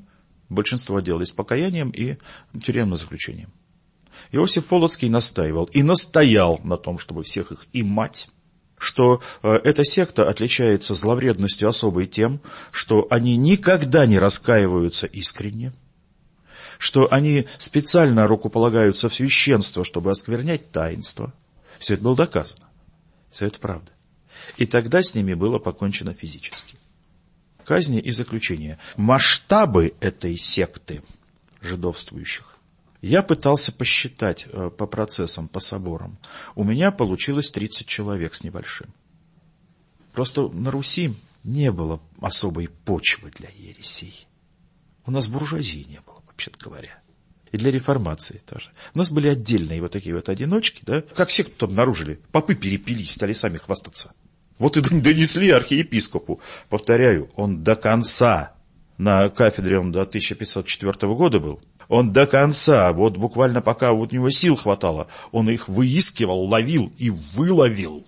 и тюремным заключением. Иосиф Волоцкий настоял на том, чтобы всех их имать, что эта секта отличается зловредностью особой тем, что они никогда не раскаиваются искренне, что они специально рукополагаются в священство, чтобы осквернять таинство. Все это было доказано. Все это правда. И тогда с ними было покончено физически. Казни и заключения. Масштабы этой секты жидовствующих я пытался посчитать по процессам, по соборам. У меня получилось 30 человек с небольшим. Просто на Руси не было особой почвы для ересей. У нас буржуазии не было, вообще-то говоря. И для реформации тоже. У нас были отдельные вот такие вот одиночки, да? Как все кто обнаружили, попы перепились, стали сами хвастаться. Вот и донесли архиепископу. Повторяю, он до конца, на кафедре он до 1504 года был, он до конца, вот буквально пока вот у него сил хватало, он их выискивал, ловил и выловил.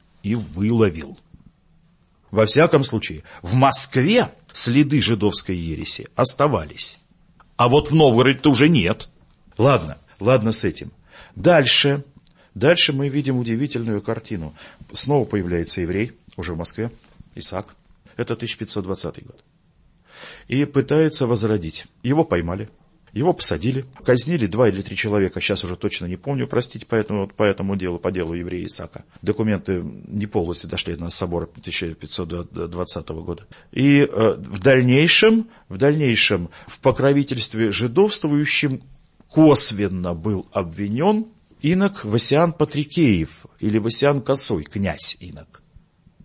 Во всяком случае, в Москве следы жидовской ереси оставались. А вот в Новгороде-то уже нет. Ладно с этим. Дальше мы видим удивительную картину. Снова появляется еврей, уже в Москве, Исаак. Это 1520 год. И пытается возродить. Его поймали, его посадили, казнили 2 или 3 человека, сейчас уже точно не помню, простите, по этому делу, по делу еврея Исаака. Документы не полностью дошли на собор 1520 года. И в дальнейшем в покровительстве жидовствующим косвенно был обвинен инок Васян Патрикеев, или Васян Косой, князь инок.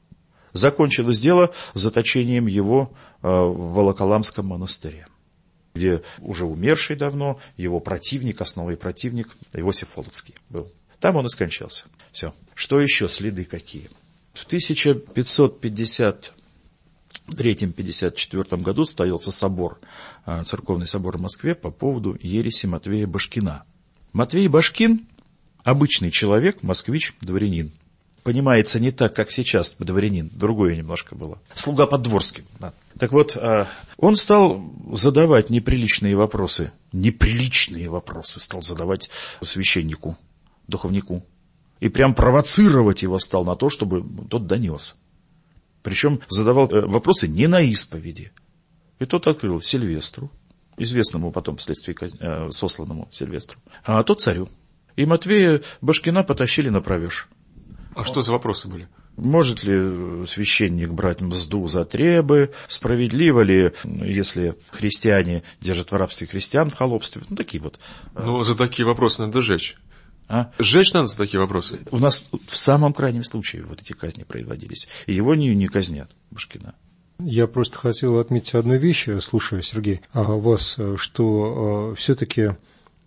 Закончилось дело заточением его в Волоколамском монастыре. где уже умерший давно его противник, основной противник Иосиф Волоцкий был. Там он и скончался. Все. Что еще? Следы какие? В 1553-54 году состоялся собор, церковный собор в Москве по поводу ереси Матвея Башкина. Матвей Башкин – обычный человек, москвич, дворянин. Понимается не так, как сейчас дворянин, другое немножко было. Слуга подворским. Да. Так вот, он стал задавать неприличные вопросы стал задавать священнику, духовнику. И прям провоцировать его стал на то, чтобы тот донес. Причем задавал вопросы не на исповеди. И тот открыл Сильвестру, известному потом вследствие сосланному Сильвестру, а тот царю. И Матвея Башкина потащили на провеж. А что за вопросы были? Может ли священник брать мзду за требы? Справедливо ли, если христиане держат в рабстве христиан в холопстве? Ну, такие вот. Но за такие вопросы надо сжечь. А? Сжечь надо за такие вопросы? У нас в самом крайнем случае вот эти казни производились. И его не казнят, Башкина. Я просто хотел отметить одну вещь, слушая, Сергей, вас, что все-таки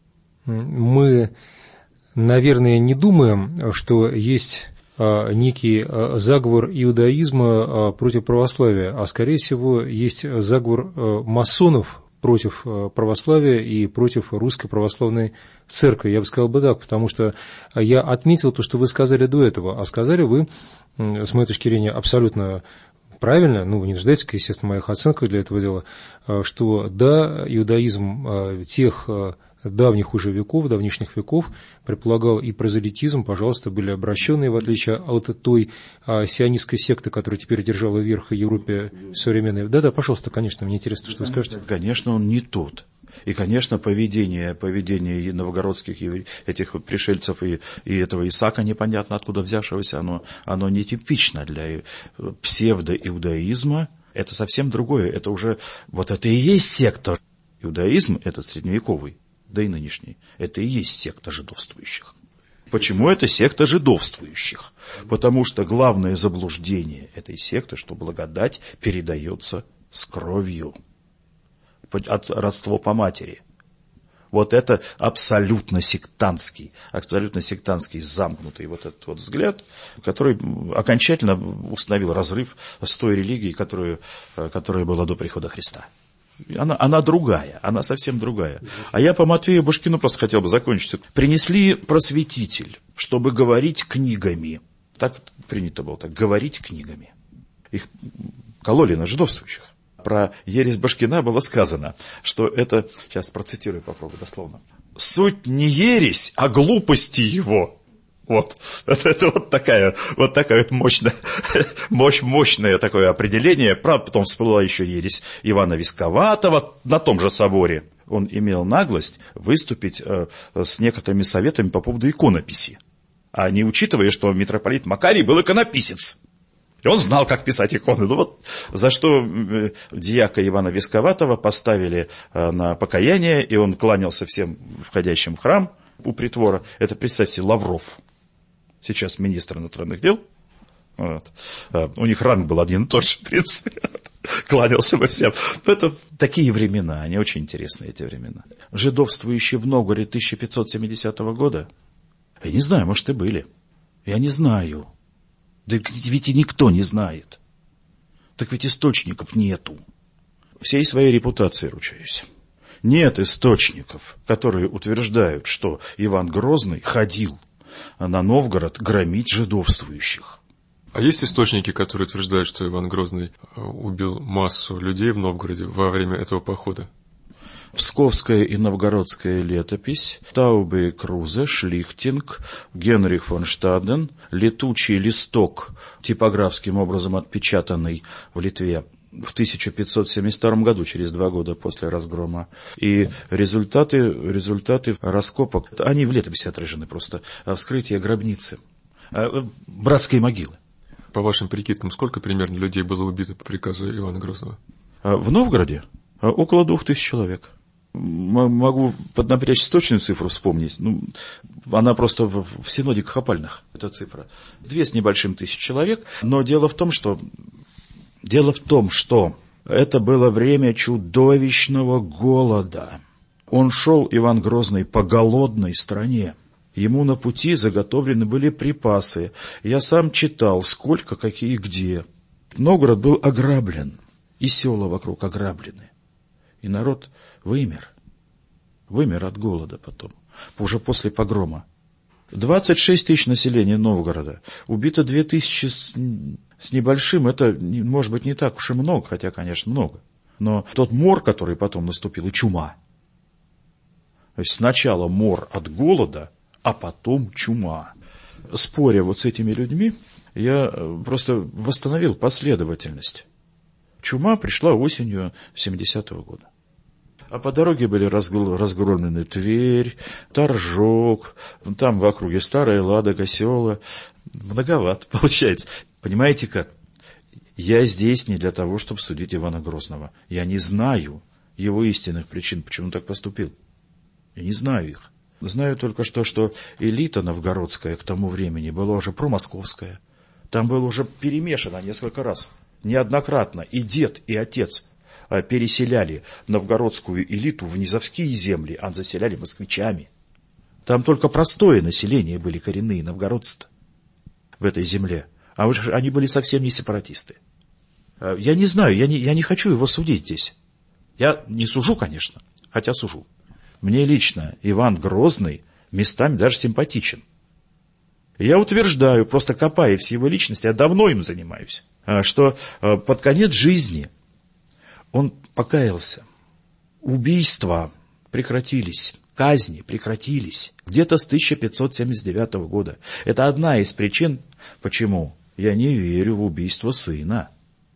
мы, наверное, не думаем, что есть некий заговор иудаизма против православия, а, скорее всего, есть заговор масонов против православия и против Русской Православной Церкви. Я бы сказал бы так, потому что я отметил то, что вы сказали до этого, а сказали вы, с моей точки зрения, абсолютно правильно, вы не нуждаетесь, естественно, в моих оценках для этого дела, что да, иудаизм тех давних уже веков, давнишних веков предполагал и прозелитизм, пожалуйста, были обращенные, в отличие от той сионистской секты, которая теперь держала верх в Европе современной. Да-да, пожалуйста, конечно, мне интересно, что вы скажете. Конечно, он не тот. И, конечно, поведение новгородских этих пришельцев и этого Исаака, непонятно откуда взявшегося, оно нетипично для псевдоиудаизма. Это совсем другое. Это уже, вот это и есть секта. Иудаизм, этот средневековый, да и нынешний, это и есть секта жидовствующих. Почему это секта жидовствующих? Потому что главное заблуждение этой секты, что благодать передается с кровью от родства по матери. Вот это абсолютно сектантский замкнутый вот этот вот взгляд, который окончательно установил разрыв с той религией, которая была до прихода Христа. Она другая, она совсем другая. А я по Матвею Башкину просто хотел бы закончить. Принесли просветитель, чтобы говорить книгами. Так принято было, так, говорить книгами. Их кололи на жидовствующих. Про ересь Башкина было сказано, что это, сейчас процитирую, попробую дословно. Суть не ересь, а глупости его. Вот. Это вот такая мощное такое определение. Правда, потом всплыла еще ересь Ивана Висковатого на том же соборе. Он имел наглость выступить с некоторыми советами по поводу иконописи. А не учитывая, что митрополит Макарий был иконописец. И он знал, как писать иконы. Ну вот, за что дьяка Ивана Висковатого поставили на покаяние, и он кланялся всем входящим в храм у притвора. Это, представьте, Лавров. Сейчас министр иностранных дел. Вот. У них ранг был один и тот же, в принципе. Кланялся бы всем. Это такие времена, они очень интересные, эти времена. Жидовствующие в Новгороде 1570 года, я не знаю, может, и были. Я не знаю. Да ведь и никто не знает. Так ведь источников нету. Всей своей репутацией ручаюсь. Нет источников, которые утверждают, что Иван Грозный ходил на Новгород громить жидовствующих. А есть источники, которые утверждают, что Иван Грозный убил массу людей в Новгороде во время этого похода? Псковская и новгородская летопись, Таубе и Крузе, Шлихтинг, Генрих фон Штаден, летучий листок, типографским образом отпечатанный в Литве в 1572 году, через 2 года после разгрома. И результаты раскопок, они в летописи отражены просто, вскрытие гробницы, братской могилы. По вашим прикидкам, сколько примерно людей было убито по приказу Ивана Грозного? В Новгороде около 2000 человек. Могу напрячь точную цифру вспомнить. Она просто в синодиках опальных, эта цифра. 2 с небольшим тысяч человек. Но дело в том, что Это было время чудовищного голода. Он шел, Иван Грозный, по голодной стране. Ему на пути заготовлены были припасы. Я сам читал, сколько, какие, где. Новгород был ограблен, и села вокруг ограблены. И народ вымер. Вымер от голода потом, уже после погрома. 26 тысяч населения Новгорода. Убито 2000 с небольшим. Это, может быть, не так уж и много, хотя, конечно, много. Но тот мор, который потом наступил, и чума. То есть сначала мор от голода, а потом чума. Споря вот с этими людьми, я просто восстановил последовательность. Чума пришла осенью 70-го года. А по дороге были разгромлены Тверь, Торжок, там в округе Старая Ладога, села. Многовато получается. Понимаете как? Я здесь не для того, чтобы судить Ивана Грозного. Я не знаю его истинных причин, почему он так поступил. Я не знаю их. Знаю только что элита новгородская к тому времени была уже промосковская. Там было уже перемешано несколько раз. Неоднократно и дед, и отец переселяли новгородскую элиту в низовские земли, а заселяли москвичами. Там только простое население были коренные новгородцы в этой земле. А уж они были совсем не сепаратисты. Я не знаю, я не хочу его судить здесь. Я не сужу, конечно, хотя сужу. Мне лично Иван Грозный местами даже симпатичен. Я утверждаю, просто копаясь в его личности, я давно им занимаюсь, что под конец жизни он покаялся. Убийства прекратились, казни прекратились где-то с 1579 года. Это одна из причин, почему я не верю в убийство сына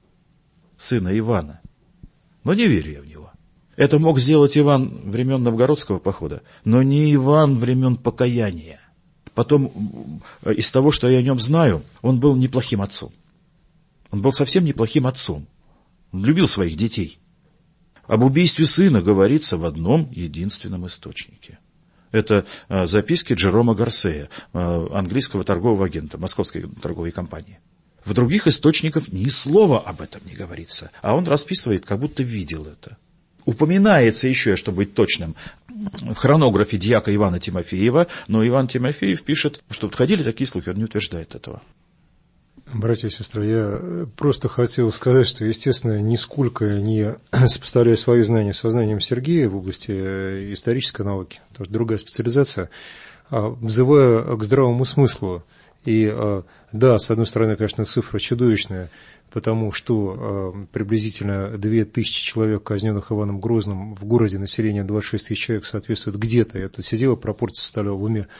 Ивана. Но не верю я в него. Это мог сделать Иван времен Новгородского похода, но не Иван времен покаяния. Потом, из того, что я о нем знаю, он был неплохим отцом. Он был совсем неплохим отцом. Он любил своих детей. Об убийстве сына говорится в одном единственном источнике. Это записки Джерома Гарсея, английского торгового агента Московской торговой компании. В других источниках ни слова об этом не говорится, а он расписывает, как будто видел это. Упоминается еще, чтобы быть точным, в хронографе дьяка Ивана Тимофеева, но Иван Тимофеев пишет, что ходили такие слухи, он не утверждает этого. Братья и сестры, я просто хотел сказать, что, естественно, нисколько не сопоставляю свои знания со знанием Сергея в области исторической науки, потому что другая специализация, взывая к здравому смыслу. И да, с одной стороны, конечно, цифра чудовищная, потому что приблизительно 2000 человек, казненных Иваном Грозным, в городе население 26 тысяч человек соответствует где-то, это сидела, пропорция составляла в уме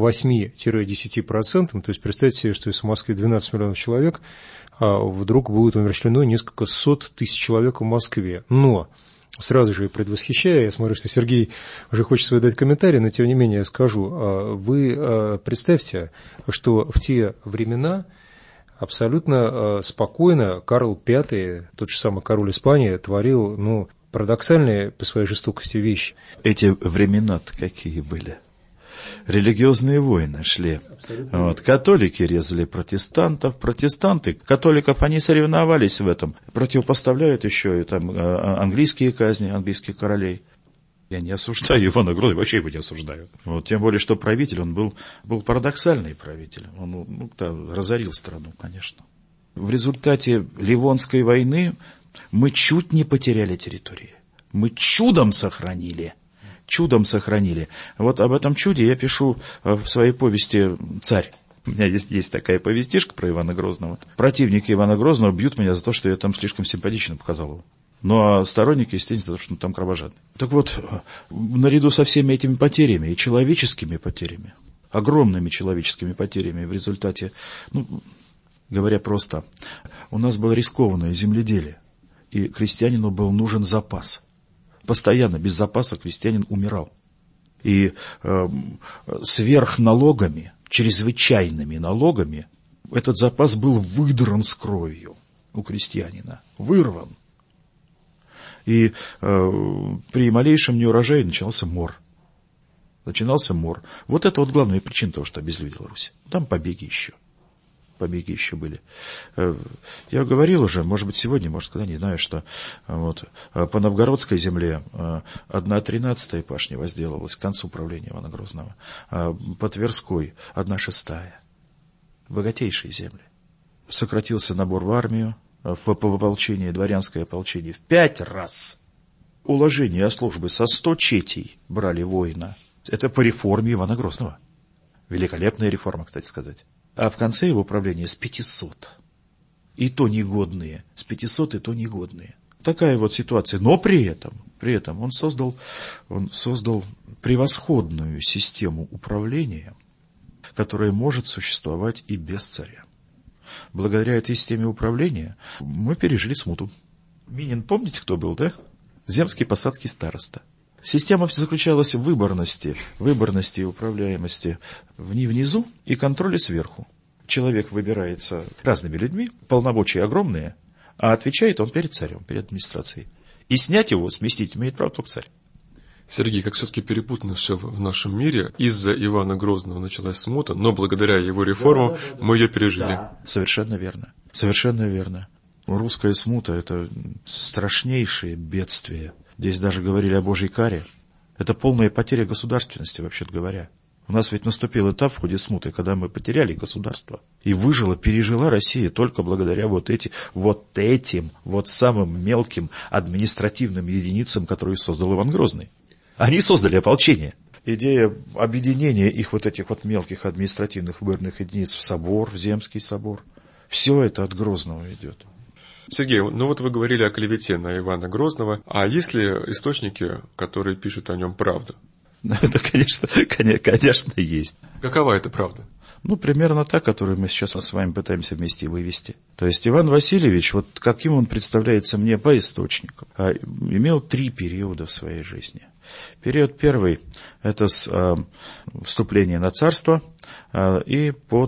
8-10%, то есть представьте себе, что если в Москве 12 миллионов человек, вдруг будет умерщвлено несколько сот тысяч человек в Москве. Но сразу же предвосхищая, я смотрю, что Сергей уже хочет свой дать комментарий, но тем не менее я скажу, вы представьте, что в те времена абсолютно спокойно Карл V, тот же самый король Испании, творил, парадоксальные по своей жестокости вещи. Эти времена-то какие были? Религиозные войны шли. Католики резали протестантов, протестанты, католиков, они соревновались в этом. Противопоставляют еще и там английские казни, английских королей. Я не осуждаю Ивана Грозного, вообще его не осуждаю. Тем более, что правитель, он был парадоксальный правитель. Он разорил страну, конечно. В результате Ливонской войны мы чуть не потеряли территории. Мы чудом сохранили. Вот об этом чуде я пишу в своей повести «Царь». У меня есть такая повестишка про Ивана Грозного. Противники Ивана Грозного бьют меня за то, что я там слишком симпатично показал его. Ну, а сторонники, естественно, за то, что он там кровожадный. Так вот, наряду со всеми этими потерями, и человеческими потерями, огромными человеческими потерями в результате, говоря просто, у нас было рискованное земледелие, и крестьянину был нужен запас. Постоянно без запаса крестьянин умирал. И сверх налогами, чрезвычайными налогами, этот запас был выдран с кровью у крестьянина. Вырван. И при малейшем неурожае начинался мор. Вот это вот главная причина того, что обезлюдила Русь. Там побеги еще. побеги еще были. Я говорил уже, может быть, сегодня, может, когда, не знаю, что вот, по Новгородской земле 1/13 пашни возделывалась к концу правления Ивана Грозного, по Тверской 1/6. Богатейшие земли. Сократился набор в армию, в ополчение, дворянское ополчение в 5 раз. Уложение о службе со 100 четей брали воина. Это по реформе Ивана Грозного. Великолепная реформа, кстати сказать. А в конце его правления с 500. И то негодные. С 500 и то негодные. Такая вот ситуация. Но при этом он создал превосходную систему управления, которая может существовать и без царя. Благодаря этой системе управления мы пережили смуту. Минин, помните, кто был, да? Земский посадский староста. Система заключалась в выборности и управляемости внизу и контроле сверху. Человек выбирается разными людьми, полномочия огромные, а отвечает он перед царем, перед администрацией. И снять его, сместить имеет право только царь. Сергей, как все-таки перепутано все в нашем мире. Из-за Ивана Грозного началась смута, но благодаря его реформам мы ее пережили. Да. Совершенно верно. Совершенно верно. Русская смута – это страшнейшее бедствие. Здесь даже говорили о Божьей каре. Это полная потеря государственности, вообще-то говоря. У нас ведь наступил этап в ходе смуты, когда мы потеряли государство. И пережила Россия только благодаря вот этим самым мелким административным единицам, которые создал Иван Грозный. Они создали ополчение. Идея объединения их вот этих вот мелких административных выборных единиц в собор, в Земский собор. Все это от Грозного идет. Сергей, ну вот вы говорили о клевете на Ивана Грозного. А есть ли источники, которые пишут о нем правду? Это, конечно, есть. Какова эта правда? Примерно та, которую мы сейчас с вами пытаемся вместе вывести. То есть Иван Васильевич, вот каким он представляется мне по источникам, имел 3 периода в своей жизни. Период первый – это с вступления на царство и по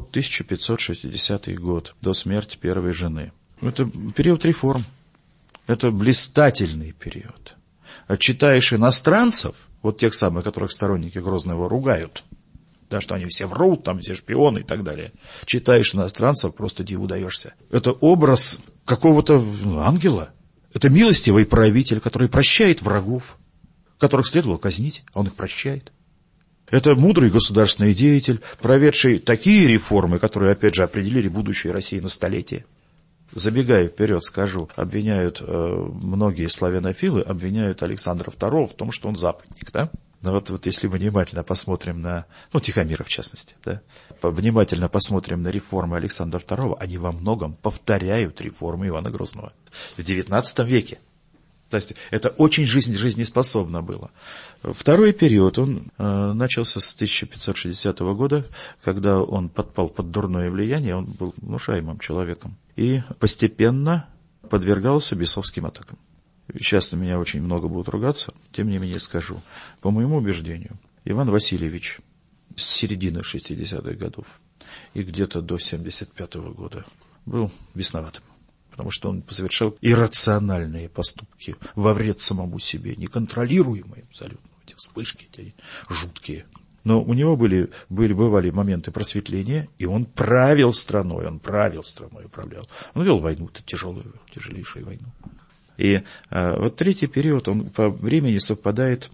1560 год, до смерти первой жены. Это период реформ. Это блистательный период. Читаешь иностранцев, вот тех самых, которых сторонники Грозного ругают, да, что они все врут, там все шпионы и так далее. Читаешь иностранцев, просто диву даешься. Это образ какого-то ангела. Это милостивый правитель, который прощает врагов, которых следовало казнить, а он их прощает. Это мудрый государственный деятель, проведший такие реформы, которые, опять же, определили будущее России на столетие. Забегая вперед, скажу, многие славянофилы обвиняют Александра II в том, что он западник, да? Но вот если внимательно посмотрим на, Тихомира в частности, да, внимательно посмотрим на реформы Александра II, они во многом повторяют реформы Ивана Грозного в XIX веке. То есть это очень жизнеспособно было. Второй период, он начался с 1560 года, когда он подпал под дурное влияние, он был внушаемым человеком. И постепенно подвергался бесовским атакам. Сейчас на меня очень много будут ругаться, тем не менее скажу. По моему убеждению, Иван Васильевич с середины 60-х годов и где-то до 75 года был бесноватым. Потому что он совершал иррациональные поступки во вред самому себе, неконтролируемые абсолютно, эти вспышки, эти жуткие. Но у него бывали моменты просветления, и он правил страной, управлял. Он вел войну, тяжелейшую войну. И вот третий период, он по времени совпадает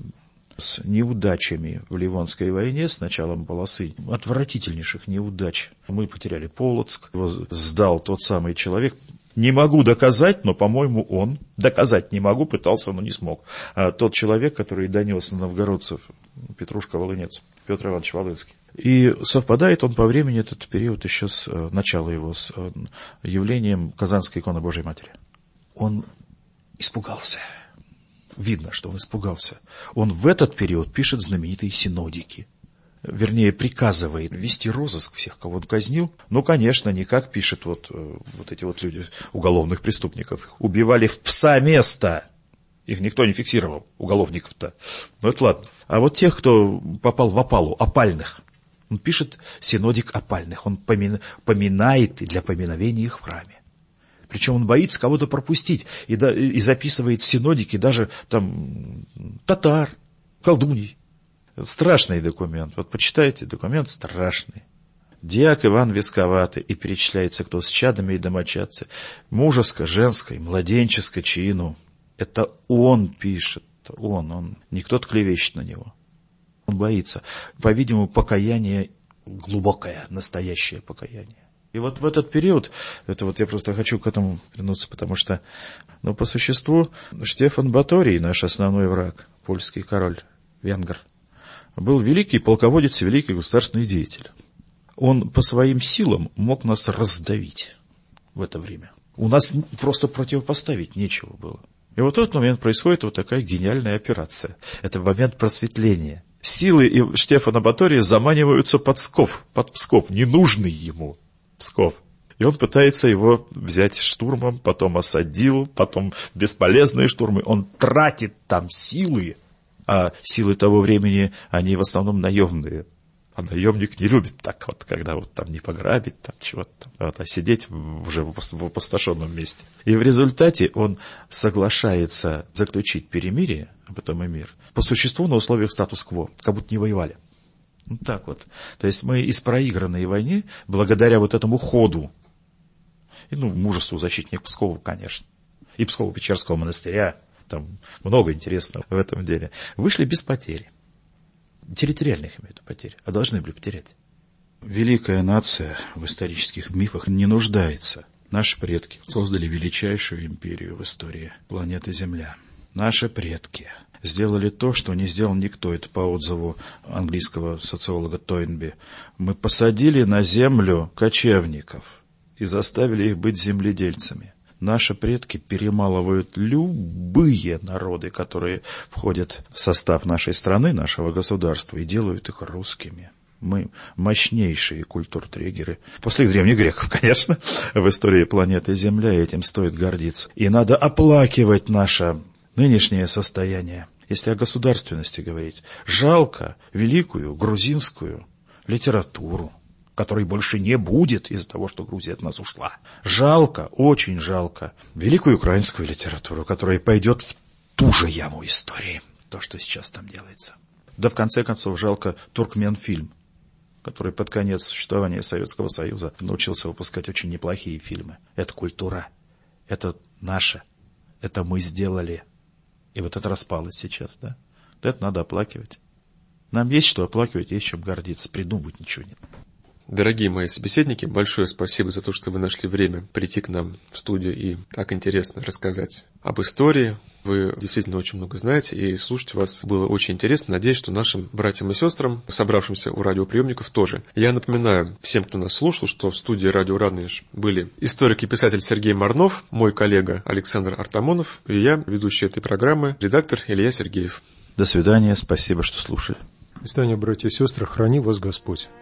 с неудачами в Ливонской войне, с началом полосы отвратительнейших неудач. Мы потеряли Полоцк, его сдал тот самый человек. Не могу доказать, но, по-моему, он, доказать не могу, пытался, но не смог. Тот человек, который донес на новгородцев, Петрушка-Волынец, Петр Иванович Волынский. И совпадает он по времени, этот период, еще с начала его, с явлением Казанской иконы Божией Матери. Он испугался. Видно, что он испугался. Он в этот период пишет знаменитые синодики. Вернее, приказывает вести розыск всех, кого он казнил. Конечно, не как пишет вот эти вот люди, уголовных преступников. Их убивали в пса место. Их никто не фиксировал, уголовников-то. Это ладно. А вот тех, кто попал в опалу, опальных, он пишет синодик опальных. Он поминает для поминовения их в храме. Причем он боится кого-то пропустить. И записывает в синодике даже там татар, колдуней. Страшный документ. Вот почитайте, документ страшный. Дьяк Иван Висковатый, и перечисляется, кто с чадами и домочадцы, мужеско, женской, младенческо чину. Это он пишет, он, не кто-то клевещет на него. Он боится. По-видимому, покаяние глубокое, настоящее покаяние. И вот в этот период, это вот я просто хочу к этому вернуться, потому что, по существу, Штефан Баторий, наш основной враг, польский король, венгр, был великий полководец и великий государственный деятель. Он по своим силам мог нас раздавить в это время. У нас просто противопоставить нечего было. И вот в этот момент происходит вот такая гениальная операция. Это момент просветления. Силы Штефана Батория заманиваются под Псков, ненужный ему Псков. И он пытается его взять штурмом, потом осадил, потом бесполезные штурмы. Он тратит там силы, а силы того времени, они в основном наемные. А наемник не любит так вот, когда вот там не пограбить, там чего-то там, а сидеть уже в опустошенном месте. И в результате он соглашается заключить перемирие, а потом и мир, по существу на условиях статус-кво, как будто не воевали. Так вот. То есть мы из проигранной войны, благодаря вот этому ходу, и, мужеству защитников Пскова, конечно, и Псково-Печерского монастыря, там много интересного в этом деле, вышли без потери. Территориальных имею в виду потерь, а должны были потерять. Великая нация в исторических мифах не нуждается. Наши предки создали величайшую империю в истории планеты Земля. Наши предки сделали то, что не сделал никто. Это по отзыву английского социолога Тойнби. Мы посадили на землю кочевников и заставили их быть земледельцами. Наши предки перемалывают любые народы, которые входят в состав нашей страны, нашего государства, и делают их русскими. Мы мощнейшие культуртрегеры. После древних греков, конечно, в истории планеты Земля, и этим стоит гордиться. И надо оплакивать наше нынешнее состояние. Если о государственности говорить, жалко великую грузинскую литературу, которой больше не будет из-за того, что Грузия от нас ушла. Жалко, очень жалко великую украинскую литературу, которая пойдет в ту же яму истории, то, что сейчас там делается. Да в конце концов жалко Туркменфильм, который под конец существования Советского Союза научился выпускать очень неплохие фильмы. Это культура, это наше, это мы сделали. И вот это распалось сейчас, да? Это надо оплакивать. Нам есть что оплакивать, есть чем гордиться, придумывать ничего нет. Дорогие мои собеседники, большое спасибо за то, что вы нашли время прийти к нам в студию и так интересно рассказать об истории. Вы действительно очень много знаете, и слушать вас было очень интересно. Надеюсь, что нашим братьям и сестрам, собравшимся у радиоприемников, тоже. Я напоминаю всем, кто нас слушал, что в студии «Радио Радонеж» были историк и писатель Сергей Марнов, мой коллега Александр Артамонов, и я, ведущий этой программы, редактор Илья Сергеев. До свидания, спасибо, что слушали. До свидания, братья и сестры, храни вас Господь.